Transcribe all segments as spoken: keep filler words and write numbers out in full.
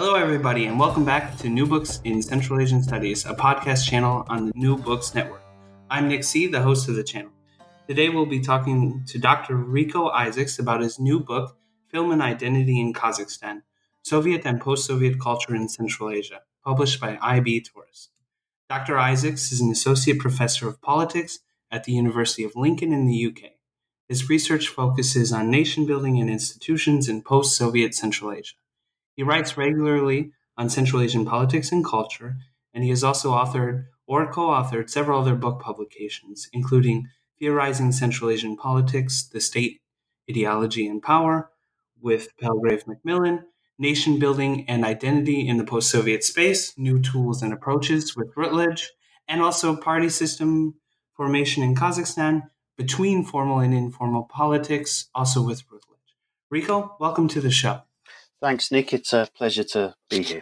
Hello, everybody, and welcome back to New Books in Central Asian Studies, a podcast channel on the New Books Network. I'm Nick C., the host of the channel. Today, we'll be talking to Doctor Rico Isaacs about his new book, Film and Identity in Kazakhstan, Soviet and Post-Soviet Culture in Central Asia, published by I B Tauris. Doctor Isaacs is an associate professor of politics at the University of Lincoln in the U K. His research focuses on nation-building and institutions in post-Soviet Central Asia. He writes regularly on Central Asian politics and culture, and he has also authored or co-authored several other book publications, including Theorizing Central Asian Politics, The State, Ideology, and Power, with Palgrave Macmillan, Nation Building and Identity in the Post-Soviet Space, New Tools and Approaches with Routledge, and also Party System Formation in Kazakhstan, Between Formal and Informal Politics, also with Routledge. Rico, welcome to the show. Thanks, Nick. It's a pleasure to be here.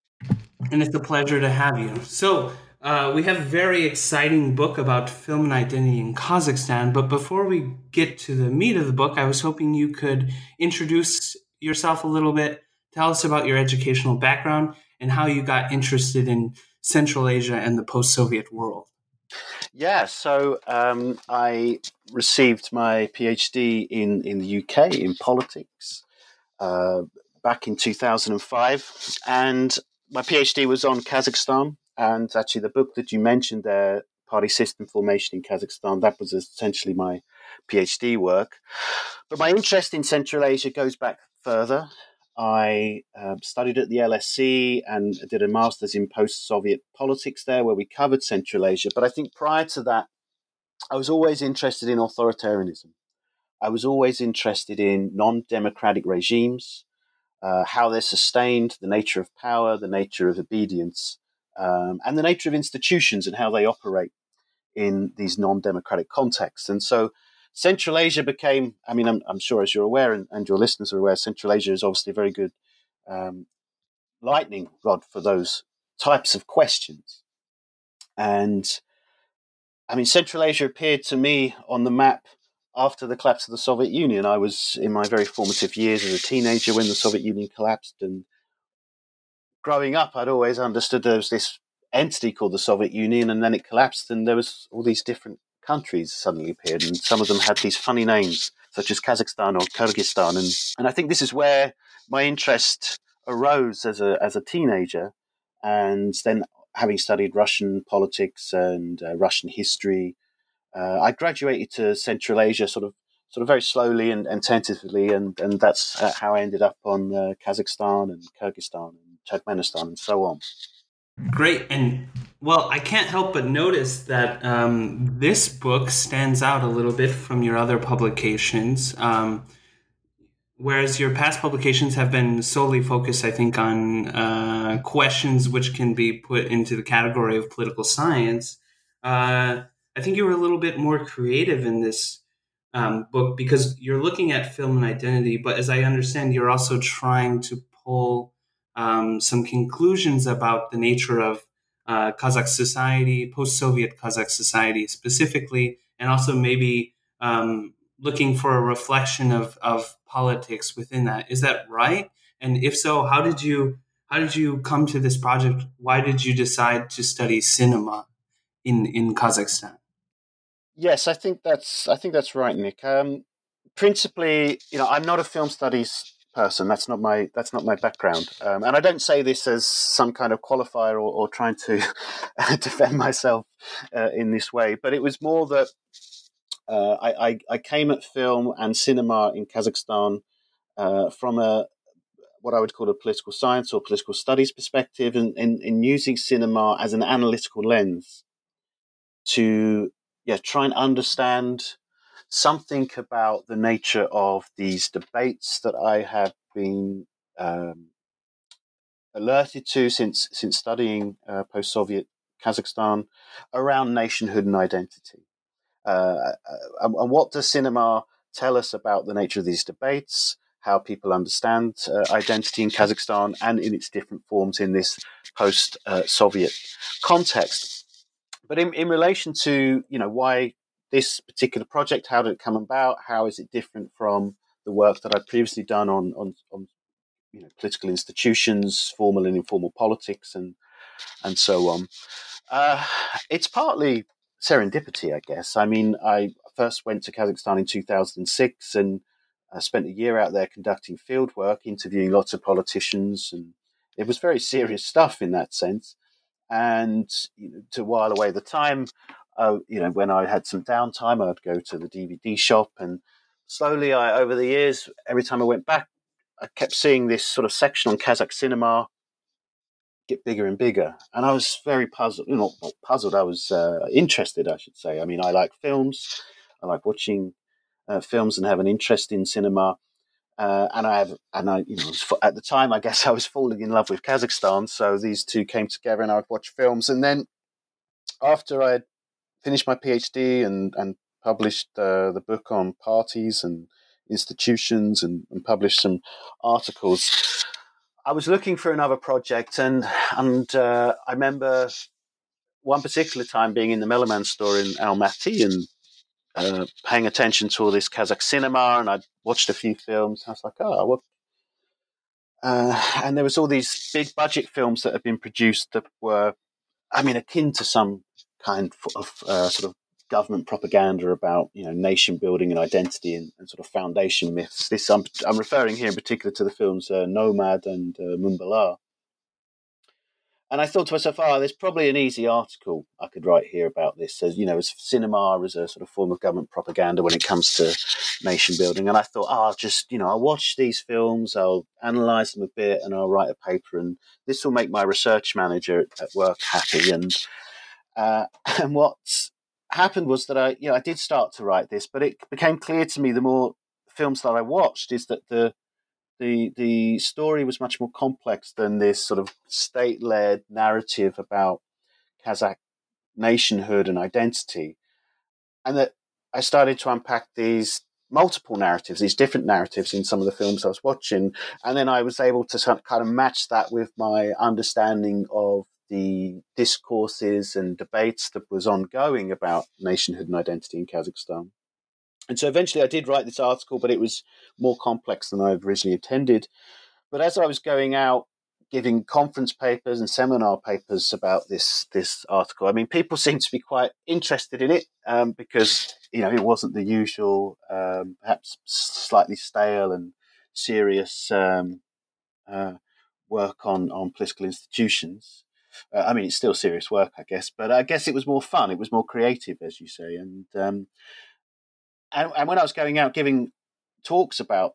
And it's a pleasure to have you. So, uh, we have a very exciting book about film and identity in Kazakhstan. But before we get to the meat of the book, I was hoping you could introduce yourself a little bit, tell us about your educational background, and how you got interested in Central Asia and the post-Soviet world. Yeah, so um, I received my PhD in, in the U K in politics. Uh, back in two thousand five, and my PhD was on Kazakhstan, and actually the book that you mentioned there, Party System Formation in Kazakhstan, that was essentially my PhD work. But my interest in Central Asia goes back further. I uh, studied at the L S E and did a master's in post-Soviet politics there, where we covered Central Asia. But I think prior to that, I was always interested in authoritarianism. I was always interested in non-democratic regimes, uh, how they're sustained, the nature of power, the nature of obedience, um, and the nature of institutions and how they operate in these non-democratic contexts. And so Central Asia became, I mean, I'm, I'm sure as you're aware and, and your listeners are aware, Central Asia is obviously a very good um, lightning rod for those types of questions. And I mean, Central Asia appeared to me on the map after the collapse of the Soviet Union. I was in my very formative years as a teenager when the Soviet Union collapsed, and growing up, I'd always understood there was this entity called the Soviet Union, and then it collapsed, and there was all these different countries suddenly appeared, and some of them had these funny names, such as Kazakhstan or Kyrgyzstan, and and I think this is where my interest arose as a as a teenager, and then having studied Russian politics and uh, Russian history. Uh, I graduated to Central Asia sort of sort of very slowly and, and tentatively, and, and that's uh, how I ended up on uh, Kazakhstan and Kyrgyzstan and Turkmenistan and so on. Great. And, well, I can't help but notice that um, this book stands out a little bit from your other publications, um, whereas your past publications have been solely focused, I think, on uh, questions which can be put into the category of political science. Uh, I think you were a little bit more creative in this um, book because you're looking at film and identity, but as I understand, you're also trying to pull um, some conclusions about the nature of uh, Kazakh society, post-Soviet Kazakh society specifically, and also maybe um, looking for a reflection of, of politics within that. Is that right? And if so, how did you how did you come to this project? Why did you decide to study cinema in, in Kazakhstan? Yes, I think that's I think that's right, Nick. Um, principally, you know, I'm not a film studies person. That's not my that's not my background, um, and I don't say this as some kind of qualifier or, or trying to defend myself uh, in this way. But it was more that uh, I, I I came at film and cinema in Kazakhstan uh, from a what I would call a political science or political studies perspective, and in, in using cinema as an analytical lens to yeah try and understand something about the nature of these debates that I have been um, alerted to since since studying uh, post-Soviet Kazakhstan around nationhood and identity. Uh, and, and what does cinema tell us about the nature of these debates? How people understand uh, identity in Kazakhstan and in its different forms in this post-Soviet context. But in, in relation to, you know, why this particular project, how did it come about? How is it different from the work that I'd previously done on, on, on you know, political institutions, formal and informal politics, and and so on. Uh, it's partly serendipity, I guess. I mean, I first went to Kazakhstan in two thousand six and I spent a year out there conducting field work, interviewing lots of politicians, and it was very serious stuff in that sense. And you know, to while away the time, uh, you know, when I had some downtime, I'd go to the D V D shop, and slowly, I over the years, every time I went back, I kept seeing this sort of section on Kazakh cinema get bigger and bigger, and I was very puzzled. You know, not puzzled. I was uh, interested, I should say. I mean, I like films. I like watching uh, films and have an interest in cinema. Uh, and I have, and I, you know, at the time, I guess I was falling in love with Kazakhstan. So these two came together, and I would watch films. And then after I finished my PhD and and published uh, the book on parties and institutions, and, and published some articles, I was looking for another project, and and uh, I remember one particular time being in the Melaman store in Almaty and uh, paying attention to all this Kazakh cinema, and I'd watched a few films. I was like, oh, what? Uh, and there was all these big budget films that had been produced that were, I mean, akin to some kind of uh, sort of government propaganda about, you know, nation building and identity and, and sort of foundation myths. This I'm, I'm referring here in particular to the films uh, Nomad and uh, Mumbala. And I thought to myself, oh, there's probably an easy article I could write here about this. As you know, as cinema as a sort of form of government propaganda when it comes to nation building. And I thought, oh, I'll just, you know, I'll watch these films, I'll analyze them a bit, and I'll write a paper. And this will make my research manager at work happy. And uh, and what happened was that I, you know, I did start to write this, but it became clear to me the more films that I watched is that the the the story was much more complex than this sort of state-led narrative about Kazakh nationhood and identity, and that I started to unpack these multiple narratives, these different narratives in some of the films I was watching, and then I was able to kind of match that with my understanding of the discourses and debates that was ongoing about nationhood and identity in Kazakhstan. And so eventually I did write this article, but it was more complex than I originally intended. But as I was going out giving conference papers and seminar papers about this this article, I mean, people seemed to be quite interested in it um, because, you know, it wasn't the usual, um, perhaps slightly stale and serious um, uh, work on, on political institutions. Uh, I mean, it's still serious work, I guess, but I guess it was more fun. It was more creative, as you say. And um, and, and when I was going out giving talks about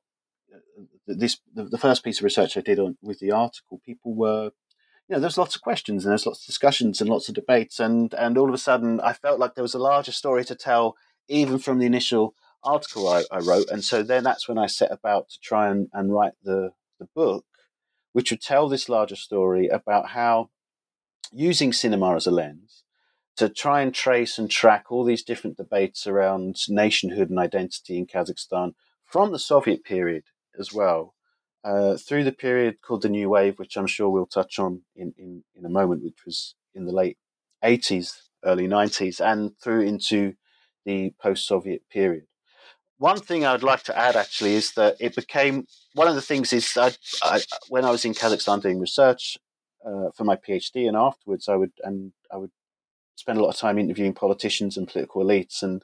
this, the, the first piece of research I did on with the article, people were, you know, there's lots of questions and there's lots of discussions and lots of debates, and and all of a sudden I felt like there was a larger story to tell, even from the initial article I, I wrote. And so then that's when I set about to try and, and write the the book, which would tell this larger story about how, using cinema as a lens, to try and trace and track all these different debates around nationhood and identity in Kazakhstan from the Soviet period as well, uh, through the period called the New Wave, which I'm sure we'll touch on in, in, in a moment, which was in the late eighties, early nineties, and through into the post-Soviet period. One thing I'd like to add, actually, is that it became, one of the things is, I, I, when I was in Kazakhstan doing research uh, for my PhD and afterwards, I would, and I would spend a lot of time interviewing politicians and political elites, and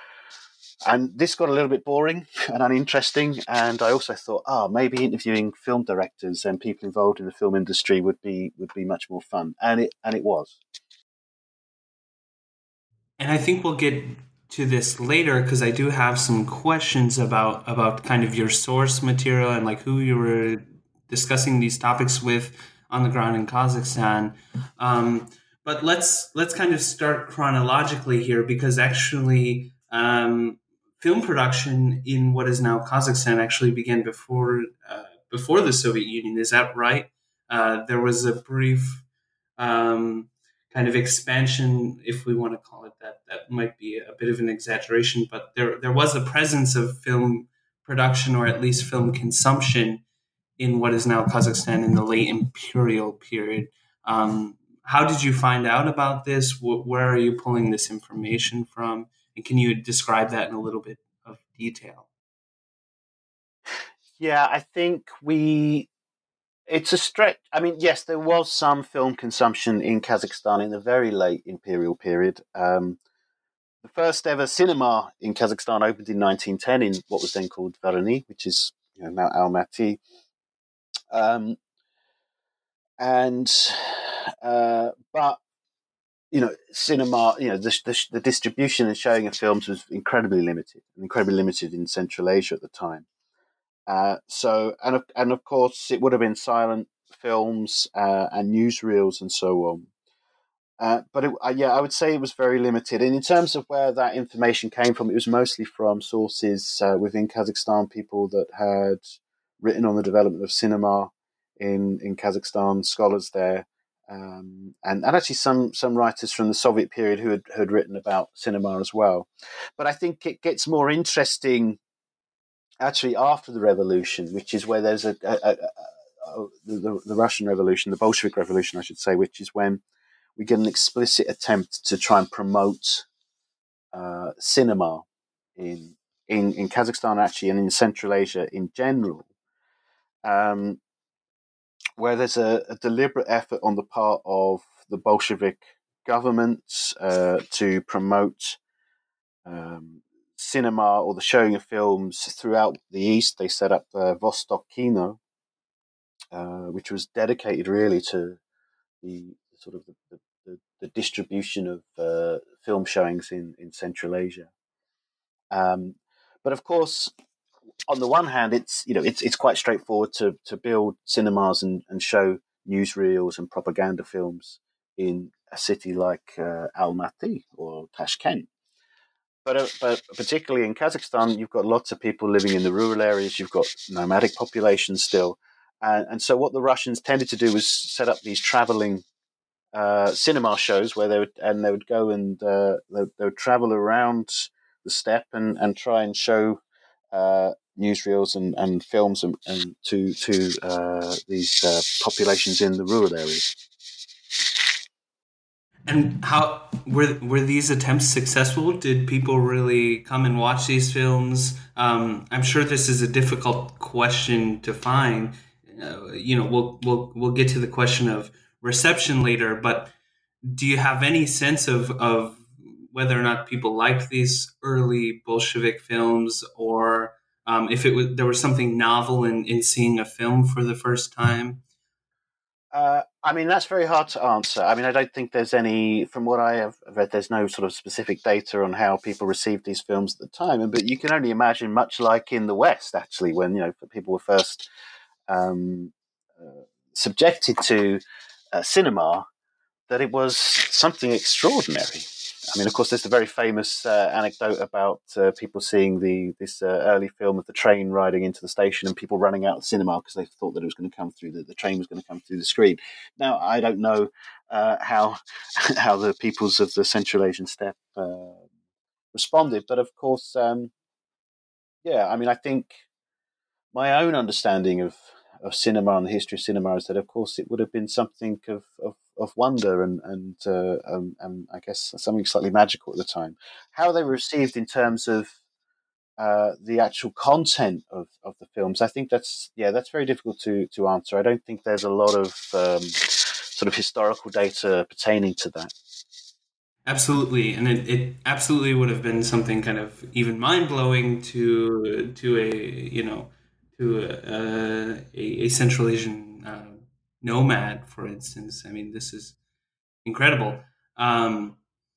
and this got a little bit boring and uninteresting. And I also thought, oh, maybe interviewing film directors and people involved in the film industry would be would be much more fun, and it and it was. And I think we'll get to this later because I do have some questions about about kind of your source material and like who you were discussing these topics with on the ground in Kazakhstan. Um, but let's let's kind of start chronologically here, because actually um, film production in what is now Kazakhstan actually began before uh, before the Soviet Union. Is that right? Uh, there was a brief um, kind of expansion, if we want to call it that. That might be a bit of an exaggeration, but there there was a presence of film production, or at least film consumption, in what is now Kazakhstan in the late imperial period. Um, how did you find out about this? Wh- where are you pulling this information from? And can you describe that in a little bit of detail? Yeah, I think we. it's a stretch. I mean, yes, there was some film consumption in Kazakhstan in the very late imperial period. Um, the first ever cinema in Kazakhstan opened in nineteen ten in what was then called Varani, which is, you know, now Almaty. Um, and uh, but you know, cinema, you know, the, the, the distribution and showing of films was incredibly limited, incredibly limited in Central Asia at the time. Uh, so, and of, and of course, it would have been silent films uh, and newsreels and so on. Uh, but it, uh, yeah, I would say it was very limited. And in terms of where that information came from, it was mostly from sources uh, within Kazakhstan, people that had written on the development of cinema in in Kazakhstan, scholars there, um, and and actually some some writers from the Soviet period who had who had written about cinema as well. But I think it gets more interesting actually after the revolution, which is where there's a, a, a, a the, the Russian Revolution, the Bolshevik Revolution, I should say, which is when we get an explicit attempt to try and promote uh, cinema in, in in Kazakhstan actually, and in Central Asia in general, um, where there's a, a deliberate effort on the part of the Bolshevik government uh, to promote um, cinema or the showing of films throughout the East. They set up uh, Vostok Kino, uh, which was dedicated really to the sort of the, the, the, the distribution of uh, film showings in, in Central Asia. Um, but of course, on the one hand, it's you know it's it's quite straightforward to to build cinemas and, and show newsreels and propaganda films in a city like uh, Almaty or Tashkent. But, uh, but particularly in Kazakhstan, you've got lots of people living in the rural areas. You've got nomadic populations still, and, and so what the Russians tended to do was set up these traveling uh, cinema shows where they would and they would go and uh, they, they would travel around the steppe and, and try and show uh, newsreels and, and films and, and to to uh, these uh, populations in the rural areas. And how were were these attempts successful? Did people really come and watch these films? Um, I'm sure this is a difficult question to find. Uh, you know, we'll we'll we'll get to the question of reception later. But do you have any sense of of whether or not people liked these early Bolshevik films, or um, if it was there was something novel in in seeing a film for the first time? Uh, I mean, that's very hard to answer. I mean, I don't think there's any, from what I have read, there's no sort of specific data on how people received these films at the time. But you can only imagine, much like in the West, actually, when you know people were first um, uh, subjected to uh, cinema, that it was something extraordinary. I mean, of course, there's the very famous uh, anecdote about uh, people seeing the this uh, early film of the train riding into the station and people running out of the cinema because they thought that it was going to come through the, the train was going to come through the screen. Now, I don't know uh, how how the peoples of the Central Asian steppe uh, responded, but of course, um, yeah. I mean, I think my own understanding of, of cinema and the history of cinema is that, of course, it would have been something of, of, of wonder and and, uh, um, and I guess something slightly magical at the time. How they were received in terms of uh, the actual content of, of the films, I think that's yeah, that's very difficult to to answer. I don't think there's a lot of um, sort of historical data pertaining to that. Absolutely, and it, it absolutely would have been something kind of even mind blowing to to a you know to a, a, a Central Asian uh, nomad, for instance. I mean, this is incredible. Um,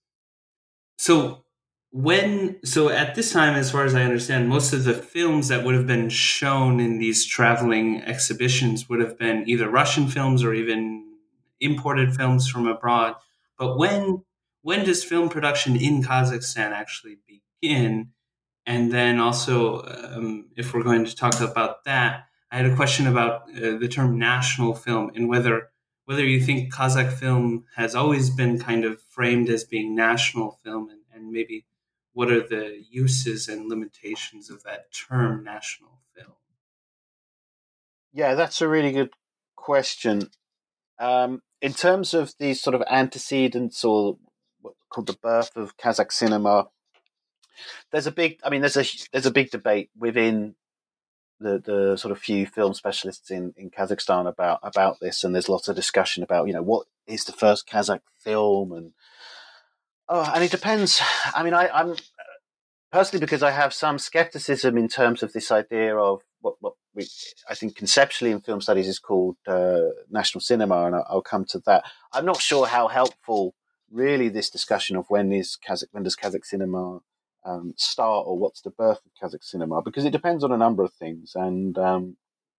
so when so at this time, as far as I understand, most of the films that would have been shown in these traveling exhibitions would have been either Russian films or even imported films from abroad. But when when does film production in Kazakhstan actually begin? And then also, um, if we're going to talk about that, I had a question about uh, the term national film and whether whether you think Kazakh film has always been kind of framed as being national film, and, and maybe what are the uses and limitations of that term national film? Yeah, that's a really good question. Um, in terms of the sort of antecedents or what's called the birth of Kazakh cinema, there's a big. I mean, there's a there's a big debate within the, the sort of few film specialists in, in Kazakhstan about about this, and there's lots of discussion about, you know, what is the first Kazakh film, and oh, and it depends. I mean, I, I'm personally, because I have some skepticism in terms of this idea of what, what we, I think conceptually in film studies is called uh, national cinema, and I'll, I'll come to that. I'm not sure how helpful really this discussion of when is Kazakh, when does Kazakh cinema um, start, or what's the birth of Kazakh cinema, because it depends on a number of things. And um,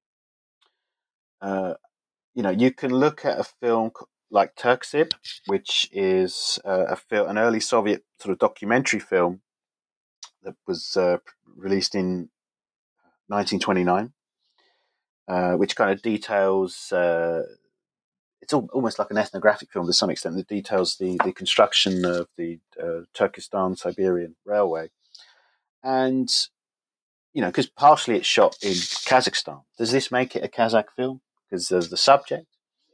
uh, you know, you can look at a film like Turksib, which is uh, a film, an early Soviet sort of documentary film that was uh, released in nineteen twenty-nine, uh, which kind of details. Uh, it's al- almost like an ethnographic film to some extent. That details the, the construction of the uh, Turkestan-Siberian Railway, and you know, because partially it's shot in Kazakhstan. Does this make it a Kazakh film because of the subject?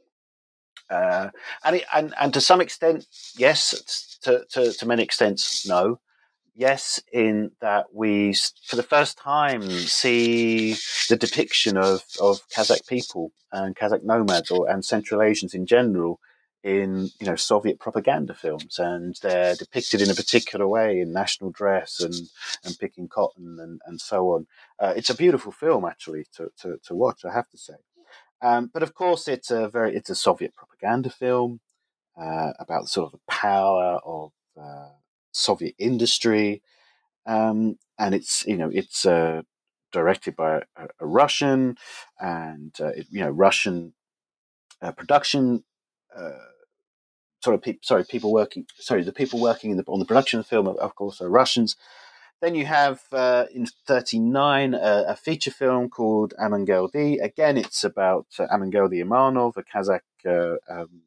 Uh, and, it, and and to some extent, yes. To to, to many extents, no. Yes, in that we, for the first time, see the depiction of, of Kazakh people and Kazakh nomads, or and Central Asians in general, in, you know, Soviet propaganda films, and they're depicted in a particular way in national dress and, and picking cotton and, and so on. Uh, it's a beautiful film, actually, to, to, to watch, I have to say. Um, but of course, it's a very it's a Soviet propaganda film uh, about sort of the power of uh, Soviet industry, um, and it's you know it's uh, directed by a, a Russian, and uh, it, you know Russian uh, production. Uh, sort of pe- sorry, people working. Sorry, the people working in the, on the production of the film, of course, are Russians. Then you have uh, in thirty-nine uh, a feature film called Amangeldi. Again, it's about uh, Amangeldi Imanov, a Kazakh uh, um,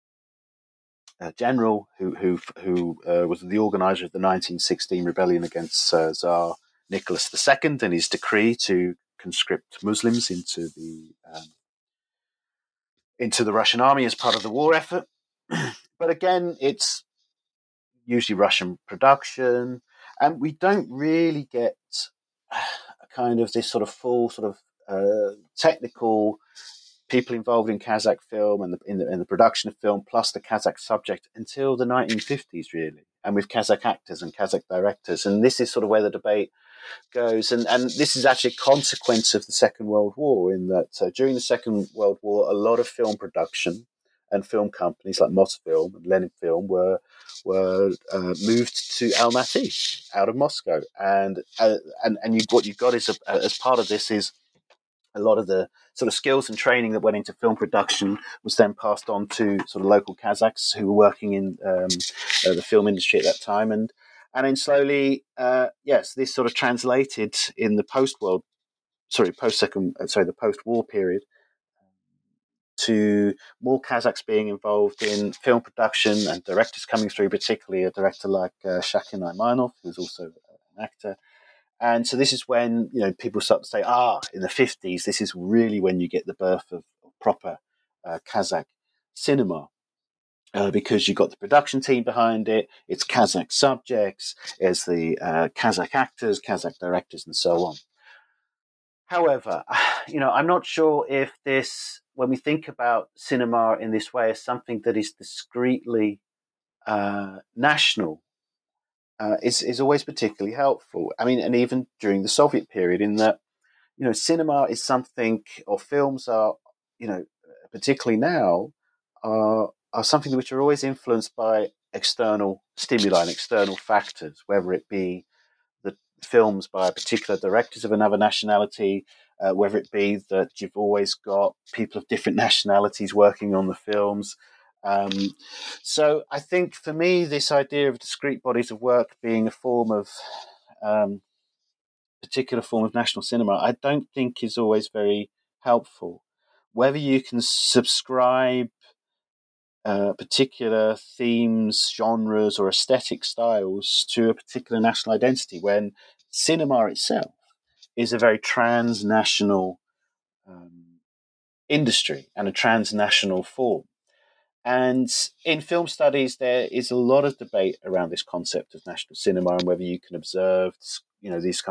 uh, general who who who uh, was the organizer of the nineteen sixteen rebellion against uh, Tsar Nicholas the Second and his decree to conscript Muslims into the um, into the Russian army as part of the war effort. But again, it's usually Russian production, and we don't really get a kind of this sort of full sort of uh, technical people involved in Kazakh film and the, in, the, in the production of film, plus the Kazakh subject, until the nineteen fifties, really, and with Kazakh actors and Kazakh directors. And this is sort of where the debate goes. And, and this is actually a consequence of the Second World War, in that uh, during the Second World War, a lot of film production and film companies like Mosfilm and Lenin Film were were uh, moved to Almaty out of Moscow. And uh, and and you, what you've got is a, as part of this is a lot of the sort of skills and training that went into film production was then passed on to sort of local Kazakhs who were working in um, uh, the film industry at that time. And and then slowly, uh, yes, this sort of translated in the post-world, sorry, post-second, uh, sorry, the post-war period, to more Kazakhs being involved in film production and directors coming through, particularly a director like uh, Shakin Aymanov, who's also an actor. And so this is when, you know, people start to say, ah, in the fifties, this is really when you get the birth of proper uh, Kazakh cinema. Uh, because you've got the production team behind it, it's Kazakh subjects, it's the uh, Kazakh actors, Kazakh directors, and so on. However, you know, I'm not sure if this, when we think about cinema in this way, as something that is discreetly uh, national, uh, is is always particularly helpful. I mean, and even during the Soviet period, in that, you know, cinema is something, or films are, you know, particularly now, are are something which are always influenced by external stimuli and external factors, whether it be the films by particular directors of another nationality, uh, whether it be that you've always got people of different nationalities working on the films. Um, so I think for me, this idea of discrete bodies of work being a form of um, particular form of national cinema, I don't think is always very helpful. Whether you can subscribe uh, particular themes, genres, or aesthetic styles to a particular national identity, when cinema itself is a very transnational um, industry and a transnational form. And in film studies, there is a lot of debate around this concept of national cinema and whether you can observe, you know, these kind of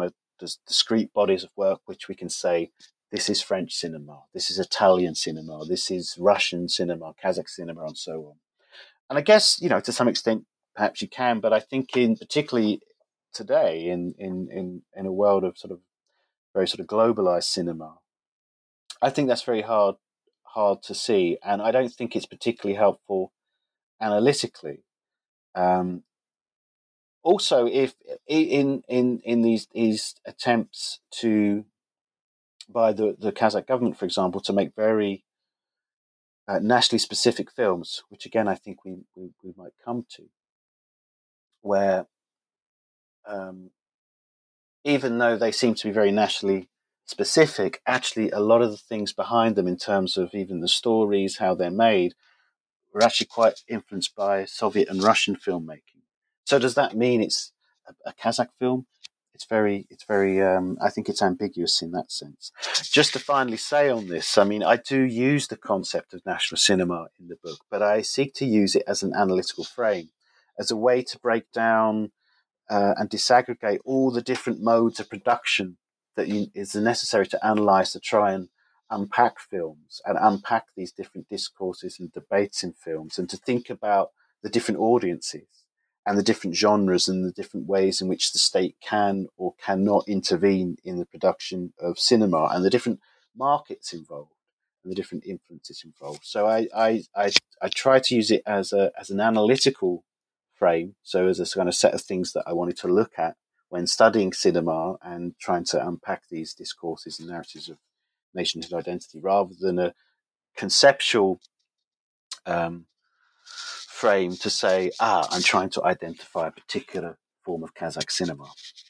dis- discrete bodies of work which we can say this is French cinema, this is Italian cinema, this is Russian cinema, Kazakh cinema, and so on. And I guess, you know, to some extent, perhaps you can, but I think in particularly today, in in in, in a world of sort of very sort of globalized cinema, I think that's very hard hard to see, and I don't think it's particularly helpful analytically. Um, also, if in in in these these attempts to by the the Kazakh government, for example, to make very uh, nationally specific films, which again I think we we, we might come to, where um, even though they seem to be very nationally specific, actually a lot of the things behind them in terms of even the stories, how they're made, were actually quite influenced by Soviet and Russian filmmaking. So does that mean it's a, a Kazakh film? It's very, it's very. Um, I think it's ambiguous in that sense. Just to finally say on this, I mean, I do use the concept of national cinema in the book, but I seek to use it as an analytical frame, as a way to break down uh, and disaggregate all the different modes of production that you, is necessary to analyze to try and unpack films and unpack these different discourses and debates in films, and to think about the different audiences and the different genres and the different ways in which the state can or cannot intervene in the production of cinema, and the different markets involved and the different influences involved. So I I I, I try to use it as a as an analytical frame, so as a kind of set of things that I wanted to look at when studying cinema and trying to unpack these discourses and narratives of nationhood identity, rather than a conceptual um, frame to say, ah, I'm trying to identify a particular form of Kazakh cinema.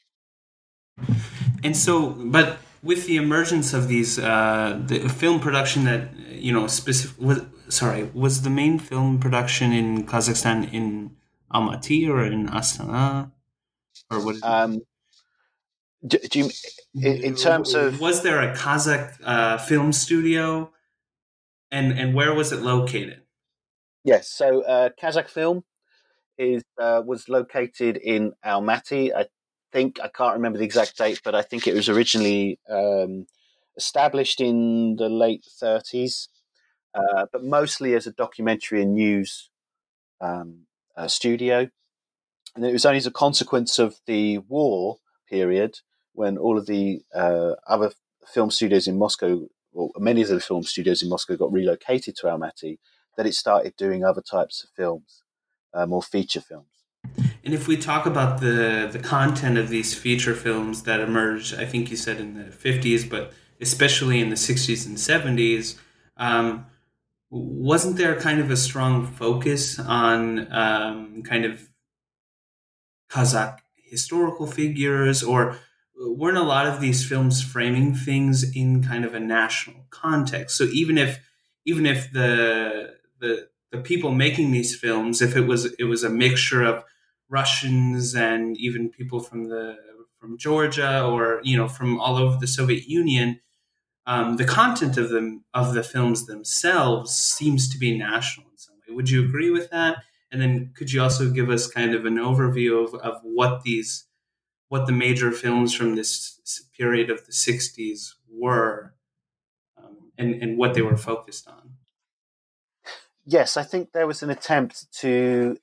And so, but with the emergence of these, uh, the film production that, you know, specific, was, sorry, was the main film production in Kazakhstan in Almaty or in Astana? Or what is um, do, do you, in, in terms of... Was there a Kazakh uh, film studio? And, and where was it located? Yes, so uh, Kazakh Film is uh, was located in Almaty. I think, I can't remember the exact date, but I think it was originally um, established in the late thirties, uh, but mostly as a documentary and news um, uh, studio. And it was only as a consequence of the war period, when all of the uh, other film studios in Moscow, or many of the film studios in Moscow, got relocated to Almaty, that it started doing other types of films, uh, more feature films. And if we talk about the the content of these feature films that emerged, I think you said in the fifties, but especially in the sixties and seventies, um, wasn't there kind of a strong focus on um, kind of Kazakh historical figures, or weren't a lot of these films framing things in kind of a national context? So even if even if the the the people making these films, if it was it was a mixture of Russians and even people from the from Georgia, or you know from all over the Soviet Union, um, the content of them of the films themselves seems to be national in some way. Would you agree with that? And then could you also give us kind of an overview of, of what these what the major films from this period of the sixties were, um, and, and what they were focused on? Yes, I think there was an attempt to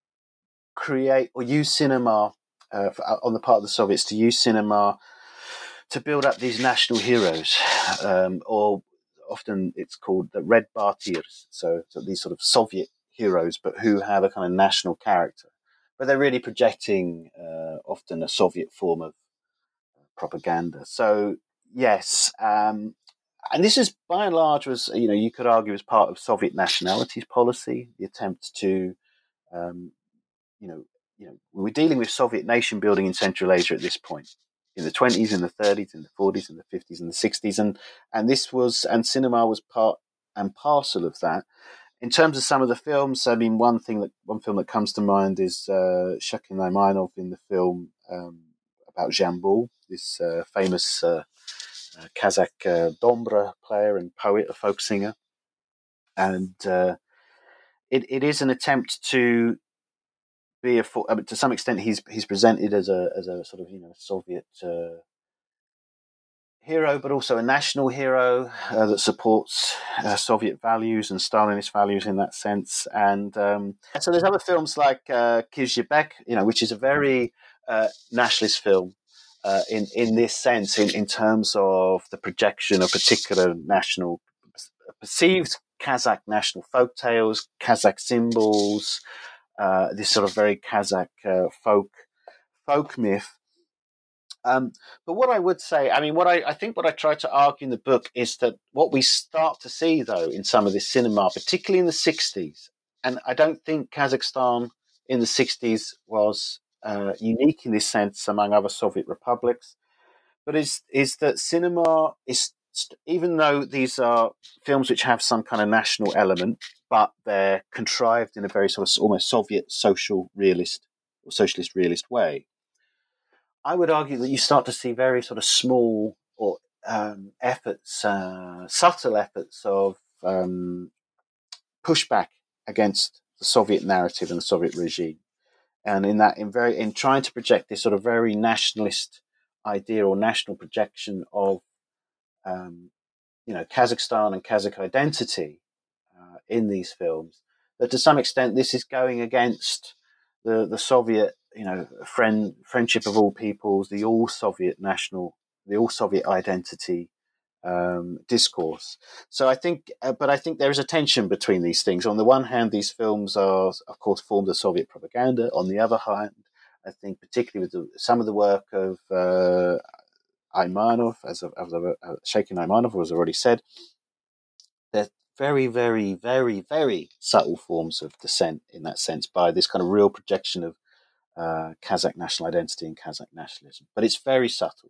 create or use cinema uh, for, on the part of the Soviets to use cinema to build up these national heroes, um, or often it's called the Red Bartiers, so, so these sort of Soviet heroes, but who have a kind of national character. But they're really projecting uh, often a Soviet form of propaganda. So yes, um, and this is by and large was, you know, you could argue as part of Soviet nationalities policy, the attempt to, um, you know, you know, we're dealing with Soviet nation building in Central Asia at this point, in the twenties, in the thirties, in the forties, in the fifties, and the sixties, and and this was and cinema was part and parcel of that. In terms of some of the films, I mean, one thing that one film that comes to mind is uh, Shakin Naimanov in the film um, about Jambul, this uh, famous uh, uh, Kazakh uh, dombra player and poet, a folk singer, and uh, it, it is an attempt to be a I mean, to some extent he's he's presented as a as a sort of you know Soviet uh, hero, but also a national hero uh, that supports uh, Soviet values and Stalinist values in that sense. And um, so there's other films like uh, Kizhebek, you know, which is a very uh, nationalist film uh, in in this sense, in, in terms of the projection of particular national perceived Kazakh national folk tales, Kazakh symbols, uh, this sort of very Kazakh uh, folk folk myth. Um, but what I would say, I mean, what I, I think what I try to argue in the book is that what we start to see, though, in some of this cinema, particularly in the sixties, and I don't think Kazakhstan in the sixties was uh, unique in this sense among other Soviet republics, but is is that cinema is, even though these are films which have some kind of national element, but they're contrived in a very sort of almost Soviet social realist or socialist realist way. I would argue that you start to see very sort of small or um, efforts, uh, subtle efforts of um, pushback against the Soviet narrative and the Soviet regime, and in that, in very, in trying to project this sort of very nationalist idea or national projection of, um, you know, Kazakhstan and Kazakh identity uh, in these films. That to some extent, this is going against the the Soviet, you know, friend friendship of all peoples, the all Soviet national, the all Soviet identity um, discourse. So I think, uh, but I think there is a tension between these things. On the one hand, these films are, of course, formed of Soviet propaganda. On the other hand, I think particularly with the, some of the work of uh, Aymanov, as, as uh, Sheikh Aymanov has already said, they're very, very, very, very subtle forms of dissent in that sense by this kind of real projection of uh, Kazakh national identity and Kazakh nationalism. But it's very subtle.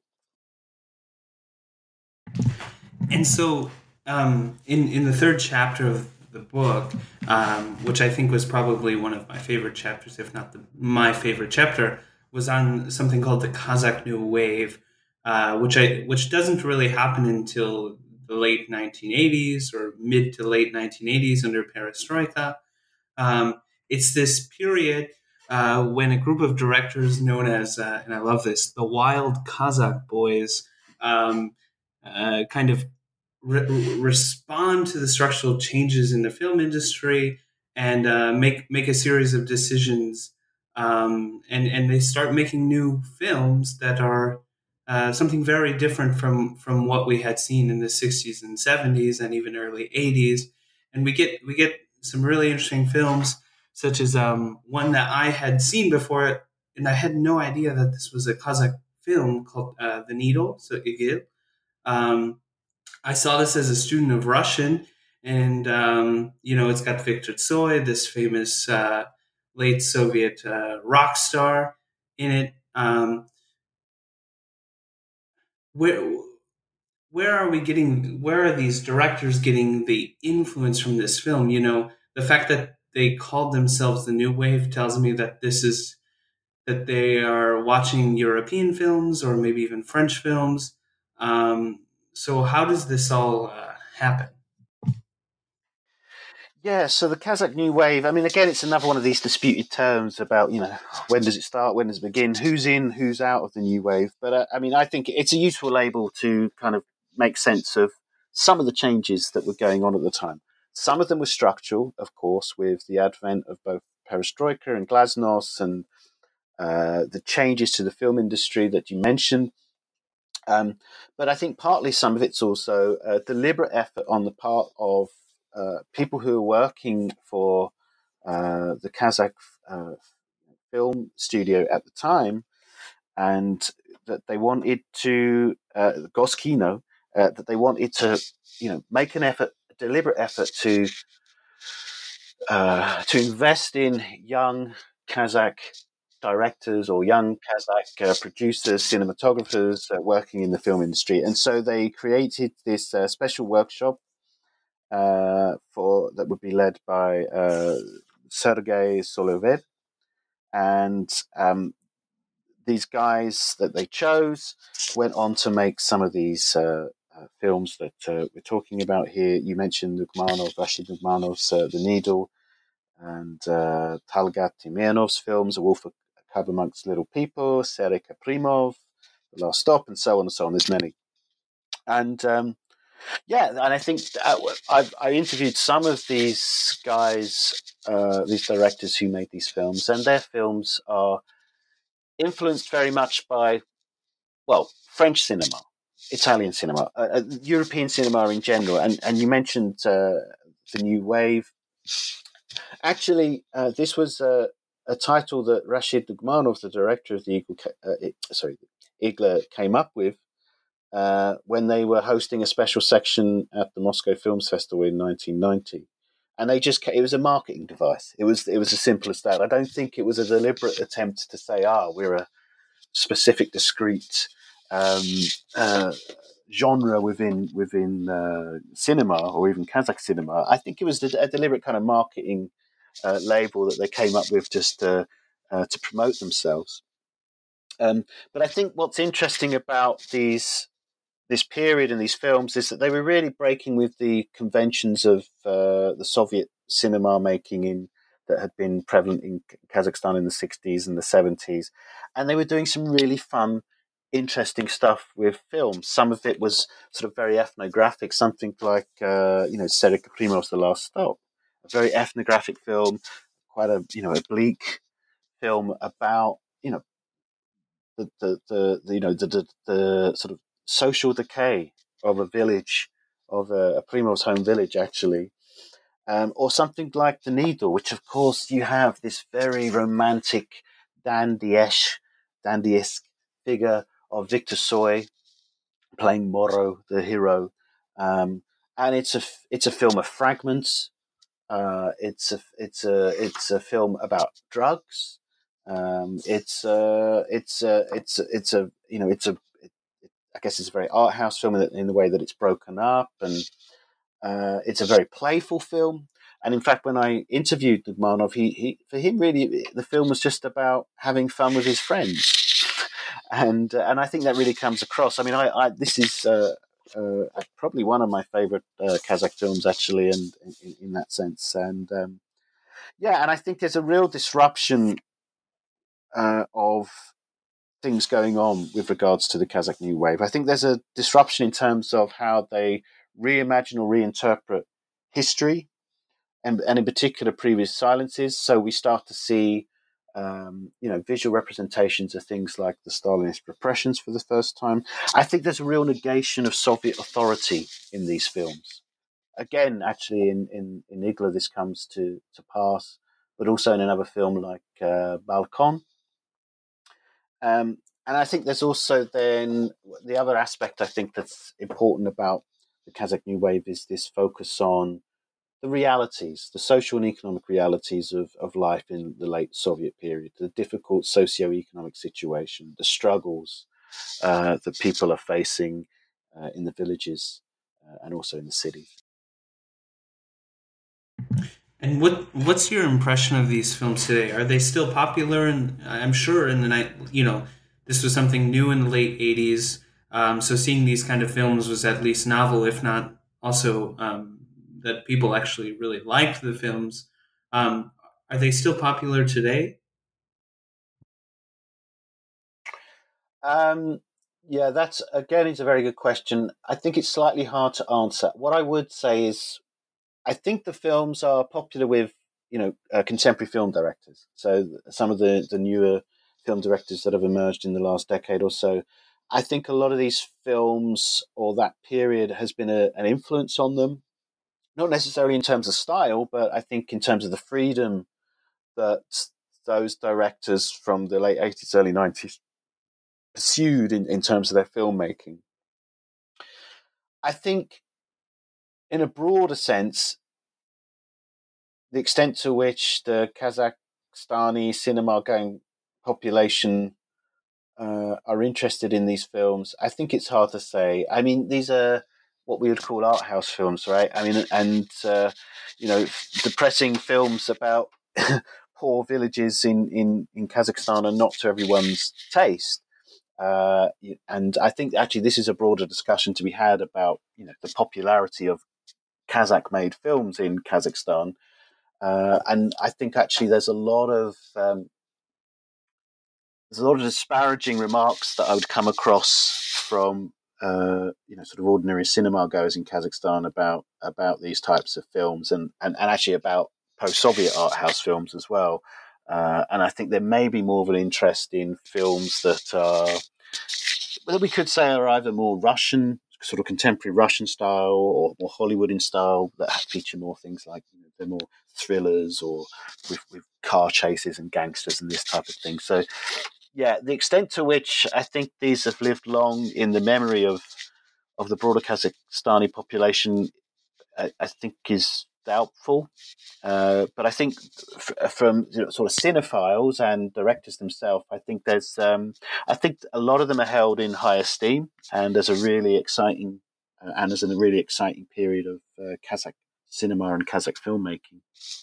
And so, um, in in the third chapter of the book, um, which I think was probably one of my favorite chapters, if not the, my favorite chapter, was on something called the Kazakh New Wave, uh, which I which doesn't really happen until the late nineteen eighties or mid to late nineteen eighties under Perestroika. Um, it's this period uh, when a group of directors known as, uh, and I love this, the Wild Kazakh Boys, um, uh, kind of re- respond to the structural changes in the film industry and uh, make make a series of decisions. Um, and and they start making new films that are uh, something very different from from what we had seen in the sixties and seventies and even early eighties. And we get we get some really interesting films, such as um, one that I had seen before, and I had no idea that this was a Kazakh film called uh, The Needle, so Igil. Um, I saw this as a student of Russian, and um, you know, it's got Viktor Tsoi, this famous uh, late Soviet uh, rock star, in it. Um, where where are we getting? Where are these directors getting the influence from this film? You know, the fact that they called themselves the New Wave tells me that this is that they are watching European films or maybe even French films. Um, so, how does this all uh, happen? Yeah, so the Kazakh New Wave, I mean, again, it's another one of these disputed terms about, you know, when does it start, when does it begin, who's in, who's out of the New Wave. But, uh, I mean, I think it's a useful label to kind of make sense of some of the changes that were going on at the time. Some of them were structural, of course, with the advent of both perestroika and glasnost and uh, the changes to the film industry that you mentioned. Um, but I think partly some of it's also a deliberate effort on the part of uh, people who are working for uh, the Kazakh uh, film studio at the time, and that they wanted to uh, Goskino, uh, that they wanted to, you know, make an effort, a deliberate effort to uh, to invest in young Kazakh directors or young Kazakh uh, producers, cinematographers uh, working in the film industry, and so they created this uh, special workshop uh, for that would be led by uh, Sergei Solovyev, and um, these guys that they chose went on to make some of these uh, uh, films that uh, we're talking about here. You mentioned Nugmanov, Rashid Nugmanov's uh, The Needle, and uh, Talgat Timenov's films, A Wolf of Cub Amongst Little People, Sergei Kaprimov, The Last Stop, and so on and so on. There's many. And um, yeah, and I think uh, I, I interviewed some of these guys, uh, these directors who made these films, and their films are influenced very much by, well, French cinema, Italian cinema, uh, uh, European cinema in general. And, and you mentioned uh, the New Wave. Actually, uh, this was uh, a title that Rashid Dugmanov, the director of the Eagle, uh, sorry, Igla, came up with uh, when they were hosting a special section at the Moscow Films Festival in nineteen ninety. And they just, it was a marketing device. It was, it was as simple as that. I don't think it was a deliberate attempt to say, ah, we're a specific, discrete um, uh, genre within within uh, cinema or even Kazakh cinema. I think it was a deliberate kind of marketing uh, label that they came up with just to, uh, to promote themselves. Um, but I think what's interesting about these this period and these films is that they were really breaking with the conventions of uh, the Soviet cinema making in that had been prevalent in Kazakhstan in the sixties and the seventies, and they were doing some really fun, interesting stuff with films. Some of it was sort of very ethnographic, something like uh, you know Sergei Primov's The Last Stop, a very ethnographic film, quite a you know a bleak film about you know the the, the, the you know the, the the sort of social decay of a village, of a, a Primov's home village, actually, um, or something like The Needle, which of course you have this very romantic, dandy-esque, dandy-esque figure of Victor Tsoi playing Moro, the hero, um, and it's a it's a film of fragments. Uh, it's a it's a it's a film about drugs. Um, it's a it's a it's a, it's a you know it's a it, I guess it's a very art house film in, in the way that it's broken up, and uh, it's a very playful film. And in fact, when I interviewed Dugmanov, he, he for him really the film was just about having fun with his friends, and uh, and I think that really comes across. I mean, I, I this is. Uh, uh, probably one of my favorite uh, Kazakh films, actually, and in, in that sense, and um, yeah, and I think there's a real disruption uh, of things going on with regards to the Kazakh New Wave. I think there's a disruption in terms of how they reimagine or reinterpret history, and, and in particular previous silences. So we start to see, um, you know, visual representations of things like the Stalinist repressions for the first time. I think there's a real negation of Soviet authority in these films. Again, actually, in, in, in Igla, this comes to, to pass, but also in another film like uh, Balkon. Um, and I think there's also then the other aspect I think that's important about the Kazakh New Wave is this focus on the realities, the social and economic realities of, of life in the late Soviet period, the difficult socio-economic situation, the struggles uh, that people are facing uh, in the villages uh, and also in the cities. And what what's your impression of these films today? Are they still popular? And I'm sure in the night, you know, this was something new in the late eighties. Um, so seeing these kind of films was at least novel, if not also um, that people actually really liked the films. Um, are they still popular today? Um, yeah, that's again is a very good question. I think it's slightly hard to answer. What I would say is, I think the films are popular with you know uh, contemporary film directors. So some of the the newer film directors that have emerged in the last decade or so. I think a lot of these films or that period has been a, an influence on them, not necessarily in terms of style, but I think in terms of the freedom that those directors from the late eighties, early nineties pursued in, in terms of their filmmaking. I think, in a broader sense, the extent to which the Kazakhstani cinema going population uh, are interested in these films, I think it's hard to say. I mean, these are what we would call art house films, right? I mean, and uh, you know, depressing films about poor villages in, in, in Kazakhstan are not to everyone's taste. Uh, and I think actually this is a broader discussion to be had about you know the popularity of Kazakh-made films in Kazakhstan. Uh, and I think actually there's a lot of um, there's a lot of disparaging remarks that I would come across from uh, you know, sort of ordinary cinema goers in Kazakhstan about about these types of films, and and, and actually about post-Soviet art house films as well. Uh, and I think there may be more of an interest in films that are, well, we could say are either more Russian, sort of contemporary Russian style, or more Hollywood in style, that feature more things like, you know, they're more thrillers or with, with car chases and gangsters and this type of thing. So, yeah, the extent to which I think these have lived long in the memory of of the broader Kazakhstani population, I, I think is doubtful. Uh, but I think f- from, you know, sort of cinephiles and directors themselves, I think there's, um, I think a lot of them are held in high esteem, and there's a really exciting, uh, and there's a really exciting period of uh, Kazakh cinema and Kazakh filmmaking.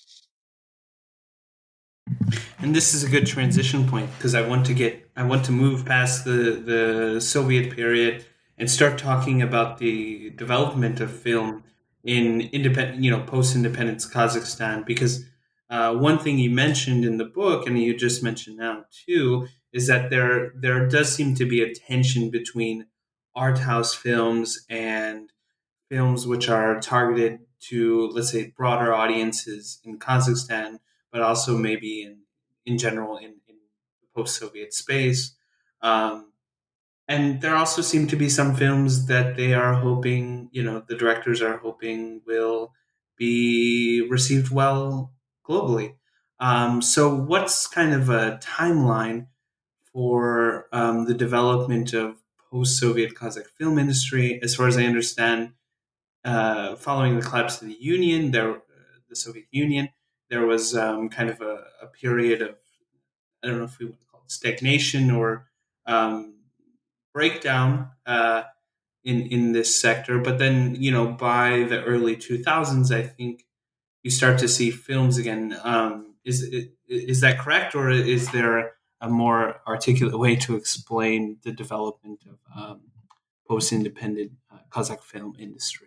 And this is a good transition point, because I want to get, I want to move past the the Soviet period and start talking about the development of film in independent, you know, post-independence Kazakhstan. Because uh, one thing you mentioned in the book, and you just mentioned now too, is that there there does seem to be a tension between art house films and films which are targeted to, let's say, broader audiences in Kazakhstan, but also maybe in in general in, in post-Soviet space. Um, and there also seem to be some films that they are hoping, you know, the directors are hoping will be received well globally. Um, so, what's kind of a timeline for um, the development of post-Soviet Kazakh film industry? As far as I understand, uh, following the collapse of the Union, there, uh, the Soviet Union, there was um, kind of a, a period of, I don't know if we would call it stagnation or um, breakdown uh, in in this sector. But then, you know, by the early two thousands, I think you start to see films again. Um, is is that correct, or is there a more articulate way to explain the development of um, post-independent uh, Kazakh film industry?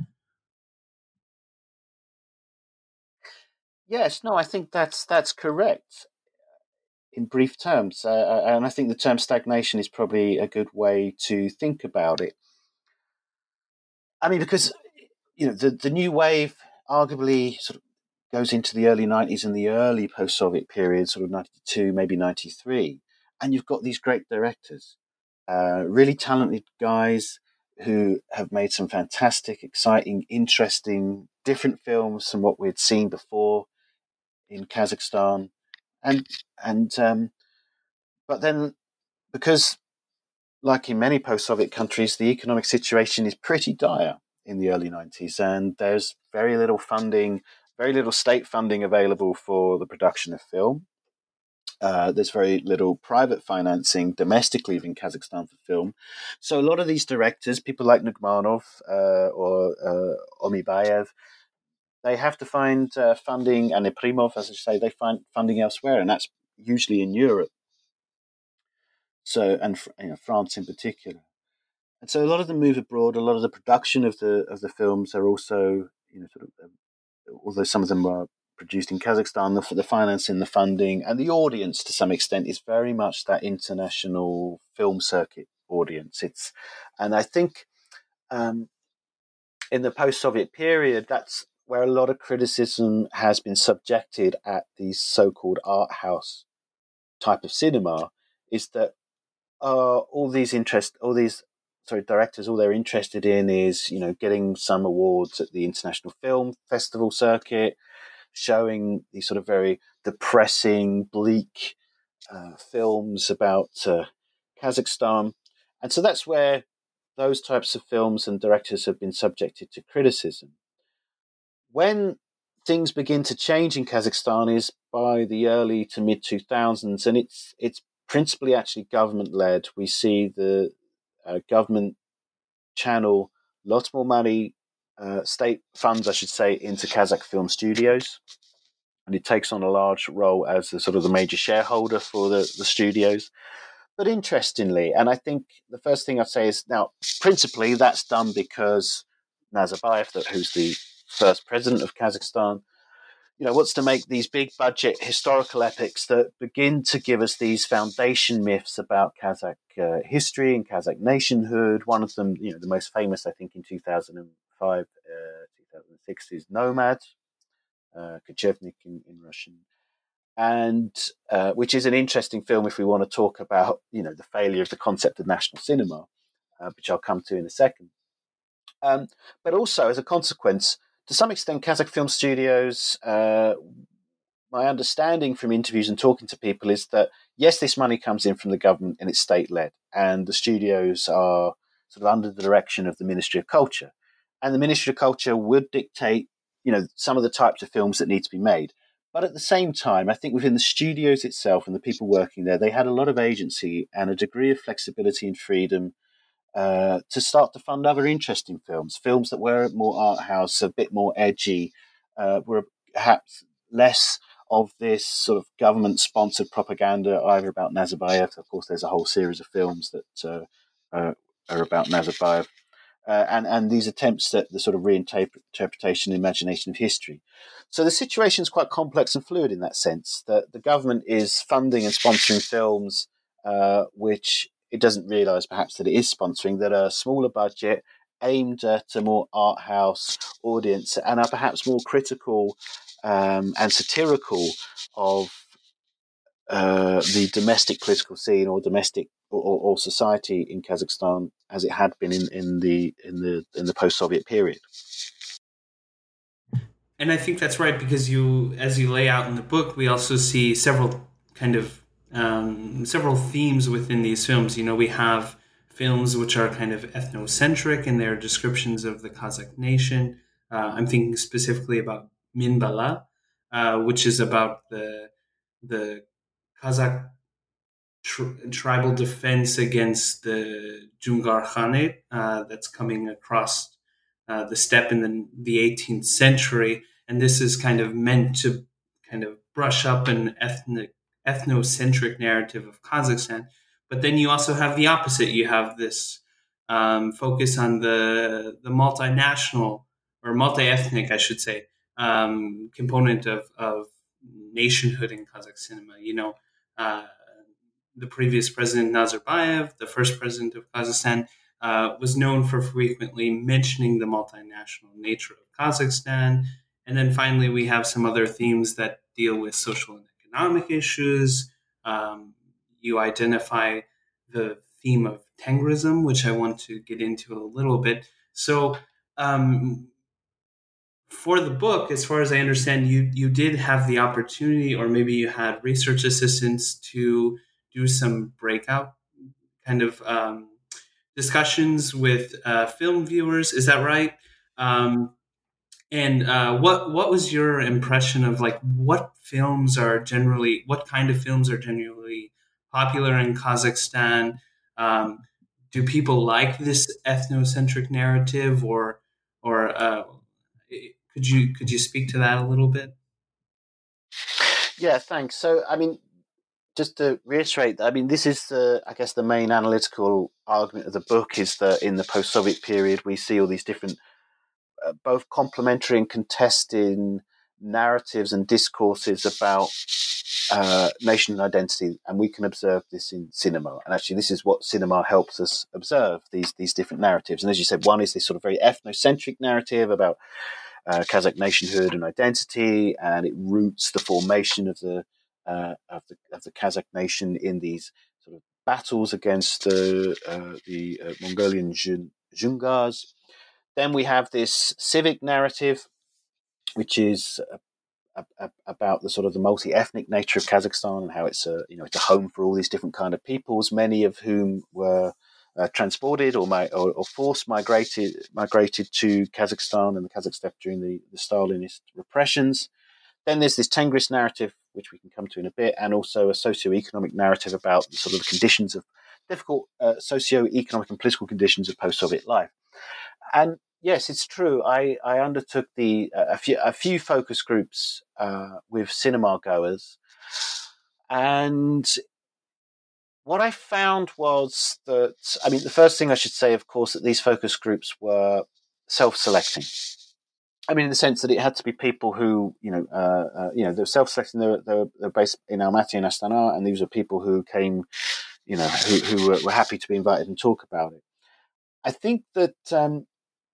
Yes, no, I think that's that's correct in brief terms, uh, and I think the term stagnation is probably a good way to think about it. I mean, because, you know, the the new wave arguably sort of goes into the early nineties and the early post-Soviet period, sort of ninety-two, maybe ninety-three, and you've got these great directors, uh, really talented guys who have made some fantastic, exciting, interesting, different films from what we'd seen before in Kazakhstan, and and um, but then, because, like in many post-Soviet countries, the economic situation is pretty dire in the early nineties, and there's very little funding, very little state funding available for the production of film. Uh, there's very little private financing domestically in Kazakhstan for film. So a lot of these directors, people like Nugmanov uh, or uh, Omibayev, they have to find uh, funding, and Eprimov, as I say, they find funding elsewhere, and that's usually in Europe. So, and you know, France in particular. And so a lot of them move abroad. A lot of the production of the of the films are also, you know, sort of, um, although some of them are produced in Kazakhstan, the, the financing, the funding, and the audience to some extent is very much that international film circuit audience. It's, and I think um, in the post-Soviet period, that's where a lot of criticism has been subjected at these so-called art house type of cinema, is that uh, all these interest, all these sorry directors, all they're interested in is, you know, getting some awards at the international film festival circuit, showing these sort of very depressing, bleak uh, films about uh, Kazakhstan, and so that's where those types of films and directors have been subjected to criticism. When things begin to change in Kazakhstan is by the early to mid two thousands, and it's it's principally actually government led. We see the uh, government channel lots more money, uh, state funds, I should say, into Kazakh film studios, and it takes on a large role as the sort of the major shareholder for the, the studios. But interestingly, and I think the first thing I'd say is, now, principally that's done because Nazarbayev, who's the first president of Kazakhstan, you know, wants to make these big budget historical epics that begin to give us these foundation myths about Kazakh uh, history and Kazakh nationhood. One of them, you know, the most famous, I think, in two thousand five, uh, two thousand six is Nomad, uh, Kochevnik in, in Russian, and uh, which is an interesting film if we want to talk about, you know, the failure of the concept of national cinema, uh, which I'll come to in a second. Um, but also, as a consequence, to some extent, Kazakh film studios, uh, my understanding from interviews and talking to people is that, yes, this money comes in from the government and it's state-led, and the studios are sort of under the direction of the Ministry of Culture. And the Ministry of Culture would dictate, you know, some of the types of films that need to be made. But at the same time, I think within the studios itself and the people working there, they had a lot of agency and a degree of flexibility and freedom uh, to start to fund other interesting films, films that were more art house, a bit more edgy, uh, were perhaps less of this sort of government-sponsored propaganda, either about Nazarbayev. Of course, there's a whole series of films that uh, uh, are about Nazarbayev, uh, and and these attempts at the sort of reinterpretation and imagination of history. So the situation is quite complex and fluid in that sense, that the government is funding and sponsoring films uh, which it doesn't realise perhaps that it is sponsoring, that are smaller budget, aimed at a more art house audience, and are perhaps more critical um, and satirical of uh, the domestic political scene or domestic or, or society in Kazakhstan as it had been in, in the in the in the post-Soviet period. And I think that's right, because you, as you lay out in the book, we also see several kind of um, several themes within these films. You know, we have films which are kind of ethnocentric in their descriptions of the Kazakh nation. Uh, I'm thinking specifically about Minbala, uh, which is about the the Kazakh tri- tribal defense against the Jungar Khanate uh, that's coming across uh, the steppe in the, the eighteenth century. And this is kind of meant to kind of brush up an ethnic, ethnocentric narrative of Kazakhstan. But then you also have the opposite. You have this um, focus on the the multinational or multi-ethnic, I should say, um, component of, of nationhood in Kazakh cinema. You know, uh, the previous president Nazarbayev, the first president of Kazakhstan, uh, was known for frequently mentioning the multinational nature of Kazakhstan. And then finally, we have some other themes that deal with social and economic issues. Um, you identify the theme of Tengrism, which I want to get into a little bit. So, um, for the book, as far as I understand, you you did have the opportunity, or maybe you had research assistants to do some breakout kind of um, discussions with uh, film viewers. Is that right? Um, and uh, what what was your impression of, like, what films are generally, what kind of films are generally popular in Kazakhstan? Um, do people like this ethnocentric narrative, or or uh, could you could you speak to that a little bit? Yeah, thanks. So, I mean, just to reiterate, I mean, this is the, I guess, the main analytical argument of the book is that in the post-Soviet period, we see all these different, uh, both complementary and contesting narratives and discourses about uh, nation and identity, and we can observe this in cinema. And actually, this is what cinema helps us observe, these these different narratives. And as you said, one is this sort of very ethnocentric narrative about uh, Kazakh nationhood and identity, and it roots the formation of the uh, of the of the Kazakh nation in these sort of battles against the uh, the uh, Mongolian Jun- Jungars. Then we have this civic narrative, which is uh, about the sort of the multi-ethnic nature of Kazakhstan and how it's a, you know, it's a home for all these different kind of peoples, many of whom were uh, transported or, my, or, or forced migrated migrated to Kazakhstan and the Kazakh steppe during the, the Stalinist repressions. Then there's this Tengris narrative, which we can come to in a bit, and also a socio-economic narrative about the sort of the conditions of difficult uh, socio-economic and political conditions of post-Soviet life. And yes, it's true. I, I undertook the uh, a few a few focus groups uh, with cinema goers, and what I found was that, I mean, the first thing I should say, of course, that these focus groups were self-selecting. I mean, in the sense that it had to be people who, you know, uh, uh, you know, they were self-selecting. They were, they were, they were based in Almaty and Astana, and these were people who came, you know, who, who were, were happy to be invited and talk about it. I think that um,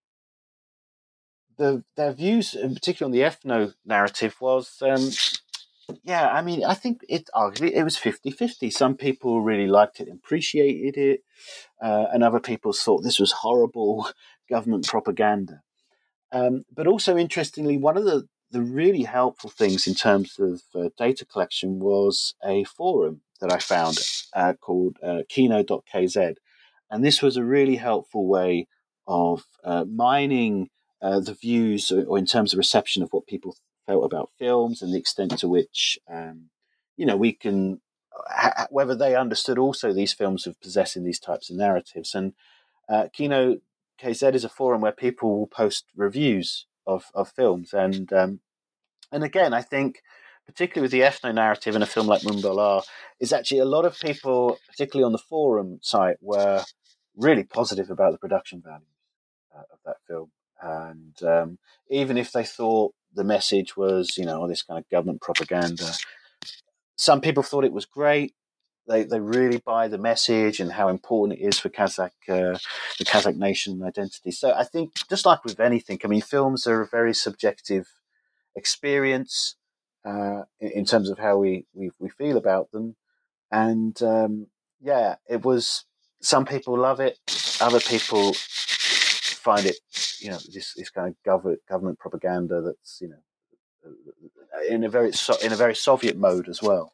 the their views, in particular on the ethno narrative, was, um, yeah, I mean, I think it arguably it was fifty-fifty. Some people really liked it, appreciated it, uh, and other people thought this was horrible government propaganda. Um, but also, interestingly, one of the, the really helpful things in terms of uh, data collection was a forum that I found uh, called uh, kino dot k z. And this was a really helpful way of uh, mining uh, the views, or, or in terms of reception of what people felt about films and the extent to which, um, you know, we can, ha- whether they understood also these films of possessing these types of narratives. And uh, Kino K Z is a forum where people will post reviews of, of films, and um, and again, I think particularly with the ethno narrative in a film like Mumbola, is actually a lot of people, particularly on the forum site, were really positive about the production value uh, of that film, and um, even if they thought the message was, you know, all this kind of government propaganda, some people thought it was great. They they really buy the message and how important it is for Kazakh uh, the Kazakh nation identity. So I think, just like with anything, I mean, films are a very subjective experience uh, in, in terms of how we, we we feel about them. And um, yeah, it was. Some people love it, other people find it, you know, this this kind of government government propaganda that's, you know, in a very so, in a very Soviet mode as well.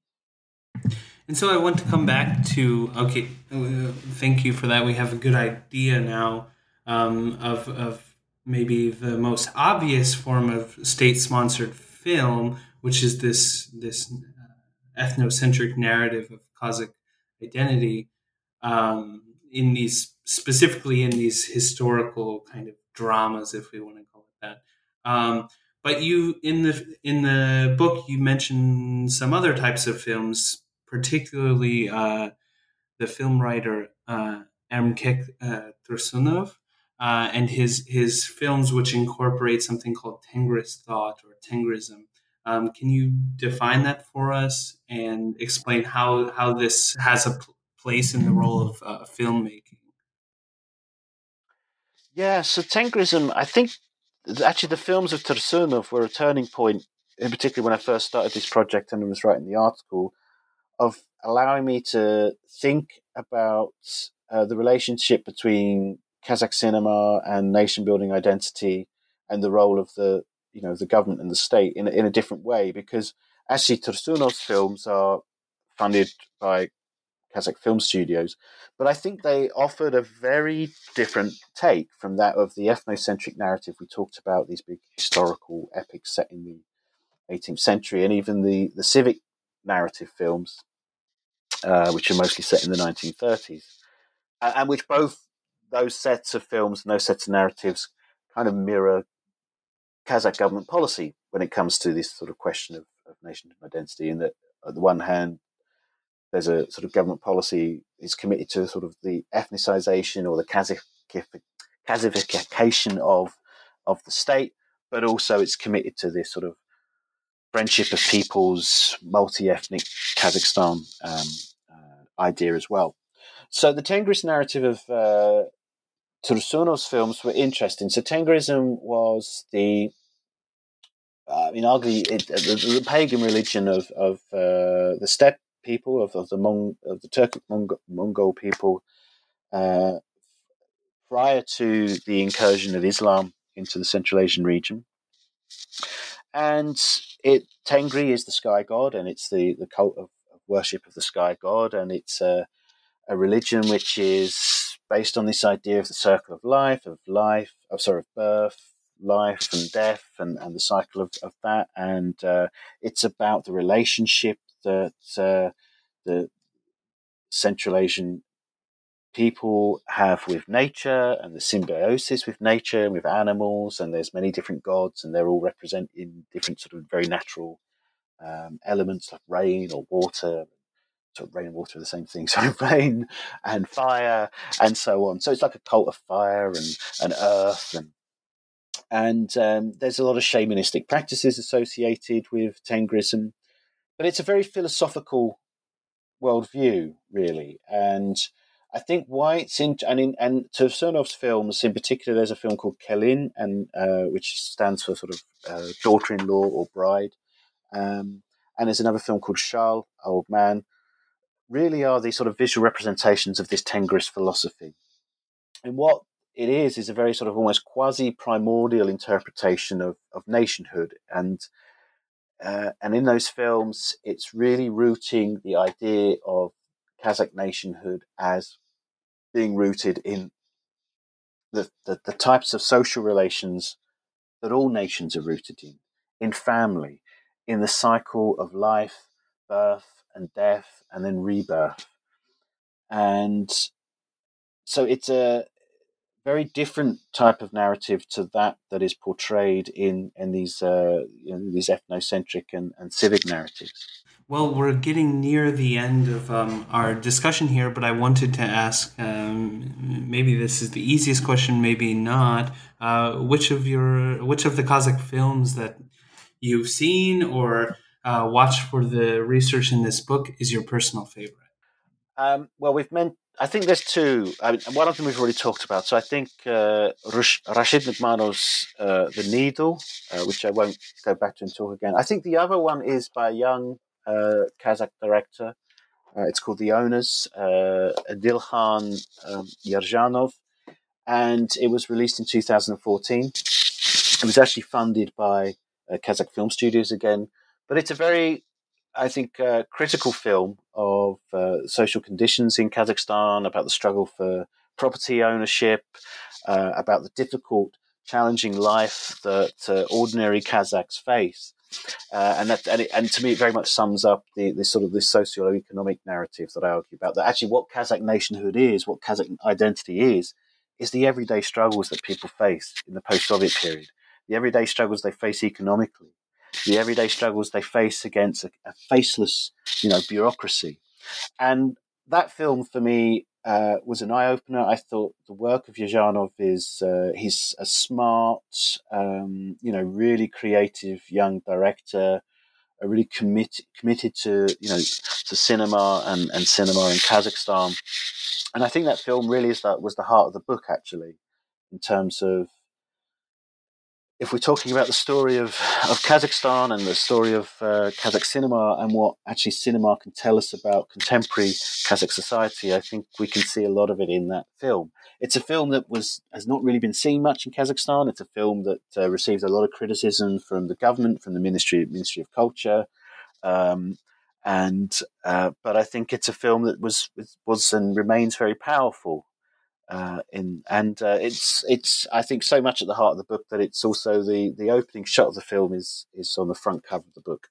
And so I want to come back to, okay, uh, thank you for that. We have a good idea now um, of, of maybe the most obvious form of state-sponsored film, which is this this uh, ethnocentric narrative of Kazakh identity um, in these, specifically in these historical kind of dramas, if we want to call it that. Um, but you in the in the book you mentioned some other types of films, particularly uh, the film writer uh, Ermkek uh, Tursunov uh, and his his films, which incorporate something called Tengris thought or Tengrism. Um, can you define that for us and explain how how this has a pl- place in the role of uh, filmmaking? Yeah, so Tengrism, I think actually the films of Tursunov were a turning point, in particular when I first started this project and was writing the article, of allowing me to think about uh, the relationship between Kazakh cinema and nation building identity and the role of the, you know, the government and the state in, in a different way, because actually Tursunov's films are funded by Kazakh film studios, but I think they offered a very different take from that of the ethnocentric narrative we talked about, these big historical epics set in the eighteenth century, and even the, the civic narrative films, uh, which are mostly set in the nineteen thirties, and, and which both those sets of films and those sets of narratives kind of mirror Kazakh government policy when it comes to this sort of question of, of nation identity. In that, on the one hand, there's a sort of government policy is committed to sort of the ethnicization or the Kazachification of of the state, but also it's committed to this sort of friendship of peoples, multi-ethnic Kazakhstan um, uh, idea as well. So the Tengris narrative of uh, Tursunov's films were interesting. So Tengrism was the, uh, I mean, arguably it, the, the pagan religion of of uh, the steppe people of, of the Mong, of the Turkic Mongol, Mongol people uh, prior to the incursion of Islam into the Central Asian region. And it Tengri is the sky god, and it's the, the cult of, of worship of the sky god, and it's a, a religion which is based on this idea of the circle of life, of life, of sorry, of birth, life, and death, and, and the cycle of, of that. And uh, it's about the relationship that uh, the Central Asian people have with nature and the symbiosis with nature and with animals, and there's many different gods, and they're all representing different sort of very natural um, elements like rain or water. So rain and water are the same thing. So rain and fire and so on. So it's like a cult of fire and, and earth and And um, there's a lot of shamanistic practices associated with Tengrism, but it's a very philosophical worldview, really. And I think why it's in and in and Tursunov's films in particular, there's a film called Kelin, and uh, which stands for sort of uh, daughter-in-law or bride, um, and there's another film called Charles, Old Man. Really, are these sort of visual representations of this Tengris philosophy, and what it is is a very sort of almost quasi-primordial interpretation of of nationhood, and uh, and in those films, it's really rooting the idea of Kazakh nationhood as being rooted in the, the, the types of social relations that all nations are rooted in, in family, in the cycle of life, birth and death, and then rebirth. And so it's a very different type of narrative to that that is portrayed in, in these uh, you know, these ethnocentric and, and civic narratives. Well, we're getting near the end of um, our discussion here, but I wanted to ask, um, maybe this is the easiest question, maybe not. Uh, which of your, which of the Kazakh films that you've seen or uh, watched for the research in this book is your personal favorite? Um, well, we've meant. I think there's two. I mean, one of them we've already talked about. So I think uh, Rush, Rashid Nigmanov's uh, The Needle, uh, which I won't go back to and talk again. I think the other one is by a young uh, Kazakh director. Uh, it's called The Owners, uh, Dilhan um, Yerzhanov, and it was released in two thousand fourteen. It was actually funded by uh, Kazakh Film Studios again, but it's a very, I think, uh, critical film of uh, social conditions in Kazakhstan, about the struggle for property ownership, uh, about the difficult, challenging life that uh, ordinary Kazakhs face. Uh, and that, and, it, and to me, it very much sums up the, the sort of this socio-economic narrative that I argue about. That actually, what Kazakh nationhood is, what Kazakh identity is, is the everyday struggles that people face in the post-Soviet period, the everyday struggles they face economically, the everyday struggles they face against a, a faceless, you know, bureaucracy. And that film for me uh, was an eye opener. I thought the work of Yerzhanov is uh, he's a smart, um, you know, really creative young director, a really commit, committed to you know to cinema and, and cinema in Kazakhstan. And I think that film really is that was the heart of the book, actually, in terms of, if we're talking about the story of, of Kazakhstan and the story of uh, Kazakh cinema and what actually cinema can tell us about contemporary Kazakh society, I think we can see a lot of it in that film. It's a film that was has not really been seen much in Kazakhstan. It's a film that uh, received a lot of criticism from the government, from the Ministry Ministry of Culture, um, and uh, but I think it's a film that was was and remains very powerful. Uh, in and uh, it's it's I think so much at the heart of the book that it's also the, the opening shot of the film is is on the front cover of the book.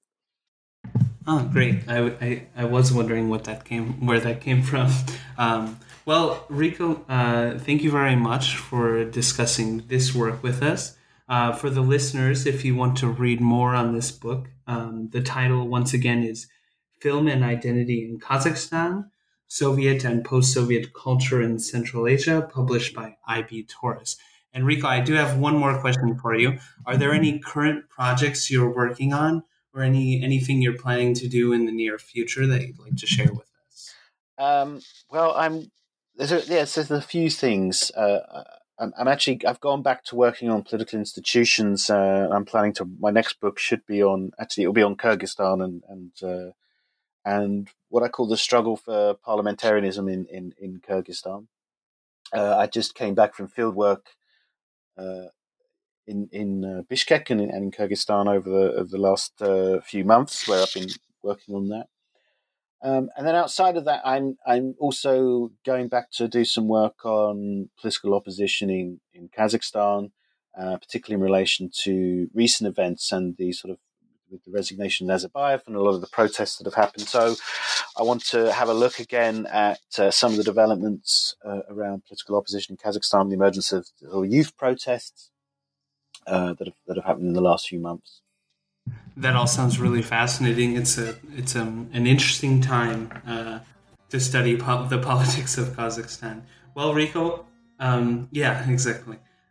Oh, great! I, I, I was wondering what that came where that came from. Um, well, Rico, uh, thank you very much for discussing this work with us. Uh, for the listeners, if you want to read more on this book, um, the title once again is "Film and Identity in Kazakhstan: Soviet and Post-Soviet Culture in Central Asia," published by I B Tauris. And Rico, I do have one more question for you. Are there any current projects you're working on, or any anything you're planning to do in the near future that you'd like to share with us? Um, well, I'm there's a, yes, there's a few things. Uh, I'm, I'm actually I've gone back to working on political institutions. Uh, I'm planning to my next book should be on actually it'll be on Kyrgyzstan and and uh, and what I call the struggle for parliamentarianism in in, in Kyrgyzstan. Uh, I just came back from field work uh, in in uh, Bishkek and in, and in Kyrgyzstan over the over the last uh, few months, where I've been working on that. Um, and then outside of that, I'm I'm also going back to do some work on political opposition in in Kazakhstan, uh, particularly in relation to recent events and the sort of with the resignation of Nazarbayev and a lot of the protests that have happened. So I want to have a look again at uh, some of the developments uh, around political opposition in Kazakhstan, the emergence of or youth protests uh, that have that have happened in the last few months. That all sounds really fascinating. It's a it's um, an interesting time uh, to study po- the politics of Kazakhstan. Well, Rico, um, yeah, exactly.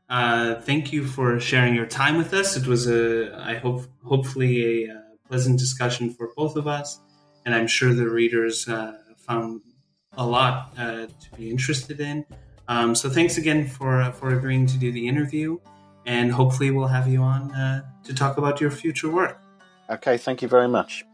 Uh, thank you for sharing your time with us. It was a, I hope, hopefully a uh, pleasant discussion for both of us, and I'm sure the readers uh, found a lot uh, to be interested in. Um, so thanks again for uh, for agreeing to do the interview, and hopefully we'll have you on uh, to talk about your future work. Okay, thank you very much.